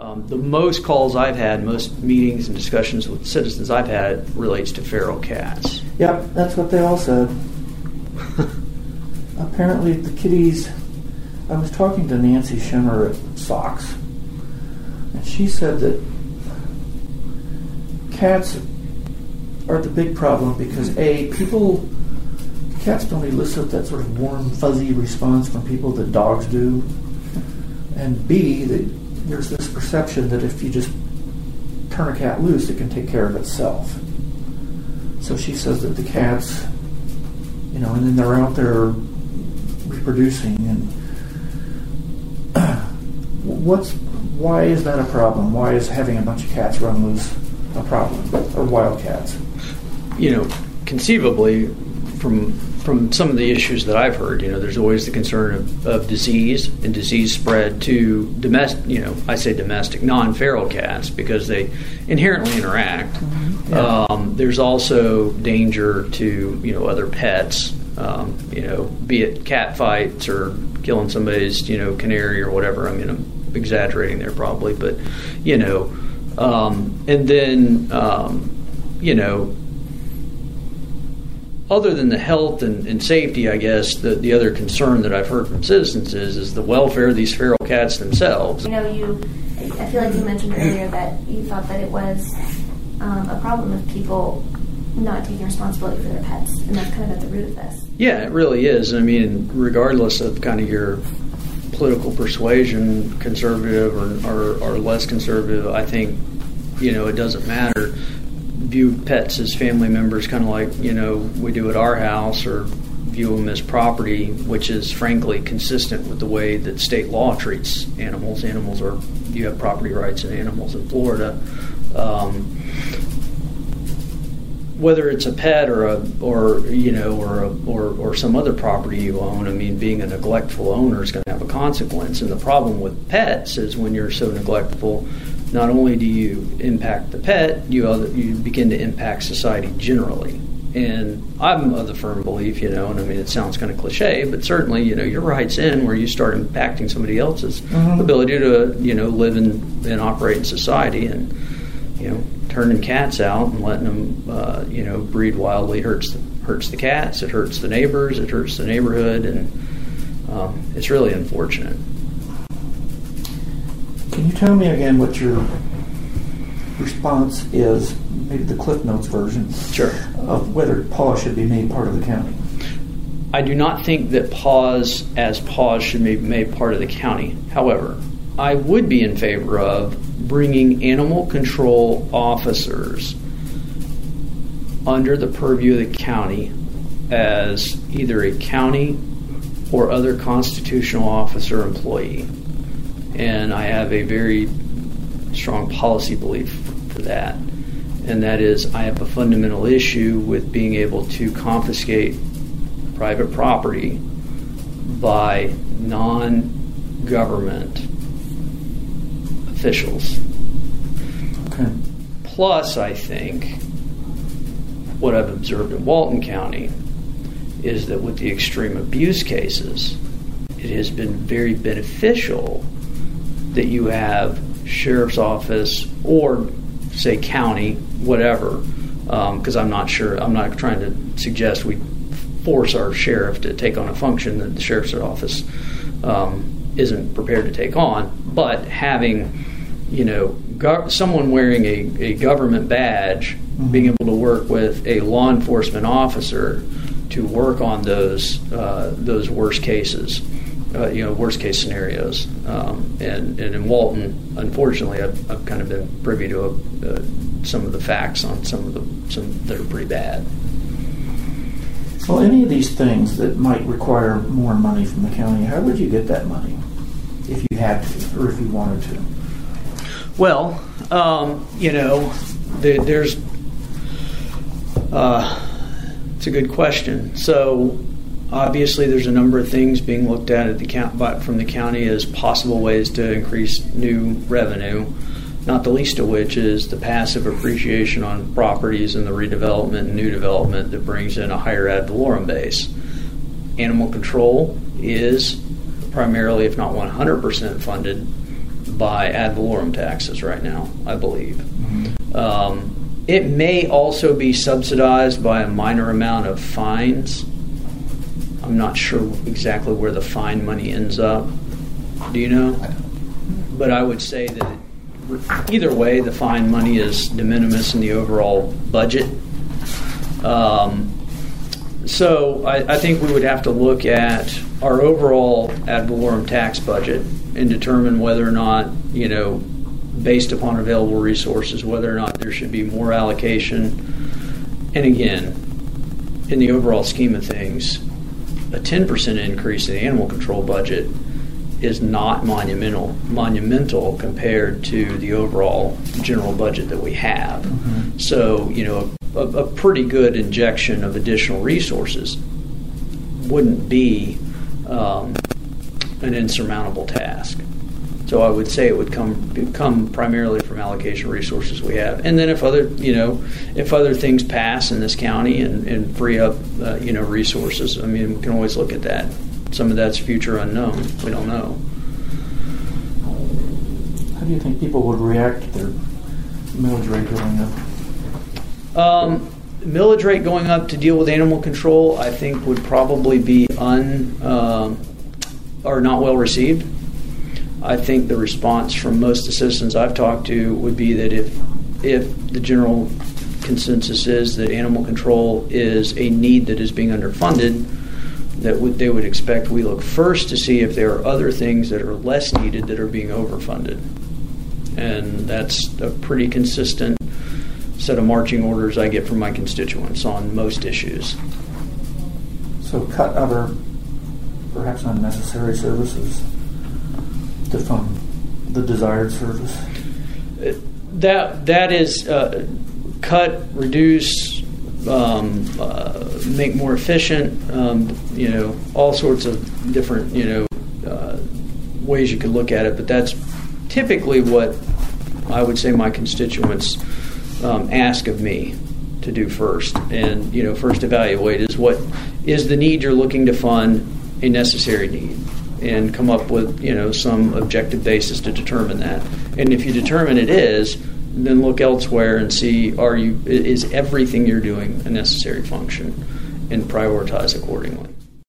The most calls I've had, most meetings and discussions with citizens I've had relates to feral cats. Yep, that's what they all said. Apparently the kitties, I was talking to Nancy Schimmer at Sox, and she said that cats are the big problem because cats don't elicit that sort of warm, fuzzy response from people that dogs do, and B, there's this perception that if you just turn a cat loose, it can take care of itself. So she says that the cats, and then they're out there reproducing, and why is that a problem? Why is having a bunch of cats run loose a problem, or wild cats? Conceivably, from some of the issues that I've heard, there's always the concern of disease and disease spread to domestic, non-feral cats because they inherently interact. Mm-hmm. Yeah. There's also danger to, other pets, be it cat fights or killing somebody's, canary or whatever. I mean, I'm exaggerating there probably, but, and then, other than the health and safety, I guess, the other concern that I've heard from citizens is the welfare of these feral cats themselves. I feel like you mentioned earlier that you thought that it was a problem of people not taking responsibility for their pets, and that's kind of at the root of this. Yeah, it really is. I mean, regardless of kind of your political persuasion, conservative or less conservative, I think, it doesn't matter. View pets as family members, kind of like we do at our house, or view them as property, which is frankly consistent with the way that state law treats animals. You have property rights in animals in Florida. Whether it's a pet or some other property you own, I mean, being a neglectful owner is going to have a consequence. And the problem with pets is when you're so neglectful, not only do you impact the pet, you begin to impact society generally. And I'm of the firm belief, and I mean, it sounds kind of cliche, but certainly, your rights end where you start impacting somebody else's ability to, live and operate in society. And, turning cats out and letting them, breed wildly hurts the cats, it hurts the neighbors, it hurts the neighborhood, and it's really unfortunate. Can you tell me again what your response is, maybe the Cliff Notes version, sure, of whether PAWS should be made part of the county? I do not think that PAWS should be made part of the county. However, I would be in favor of bringing animal control officers under the purview of the county as either a county or other constitutional officer employee. And I have a very strong policy belief for that. And that is, I have a fundamental issue with being able to confiscate private property by non-government officials. Okay. Plus, I think what I've observed in Walton County is that with the extreme abuse cases, it has been very beneficial that you have sheriff's office or, say, county, whatever, because I'm not trying to suggest we force our sheriff to take on a function that the sheriff's office isn't prepared to take on, but having, someone wearing a government badge, being able to work with a law enforcement officer to work on those worst cases. Worst case scenarios, and in Walton, unfortunately, I've kind of been privy to some of the facts on some that are pretty bad. Well, any of these things that might require more money from the county, how would you get that money if you had to, or if you wanted to? Well, there's it's a good question. So. Obviously, there's a number of things being looked at from the county as possible ways to increase new revenue, not the least of which is the passive appreciation on properties and the redevelopment and new development that brings in a higher ad valorem base. Animal control is primarily, if not 100% funded by ad valorem taxes right now, I believe. Mm-hmm. It may also be subsidized by a minor amount of fines. I'm not sure exactly where the fine money ends up. Do you know? But I would say that either way, the fine money is de minimis in the overall budget. So I think we would have to look at our overall ad valorem tax budget and determine whether or not, based upon available resources, whether or not there should be more allocation. And again, in the overall scheme of things, a 10% increase in the animal control budget is not monumental compared to the overall general budget that we have. Mm-hmm. So, a pretty good injection of additional resources wouldn't be an insurmountable task. So I would say it would come primarily from allocation resources we have, and then if other things pass in this county and free up resources, I mean, we can always look at that. Some of that's future unknown. We don't know. How do you think people would react to their millage rate going up? Millage rate going up to deal with animal control, I think, would probably be or not well received. I think the response from most of the citizens I've talked to would be that if the general consensus is that animal control is a need that is being underfunded, they would expect we look first to see if there are other things that are less needed that are being overfunded. And that's a pretty consistent set of marching orders I get from my constituents on most issues. So cut other, perhaps unnecessary services to fund the desired service? That is cut, reduce, make more efficient, all sorts of different, ways you could look at it, but that's typically what I would say my constituents ask of me to do first. And, first evaluate is what is the need you're looking to fund a necessary need, and come up with, some objective basis to determine that. And if you determine it is, then look elsewhere and see, is everything you're doing a necessary function, and prioritize accordingly.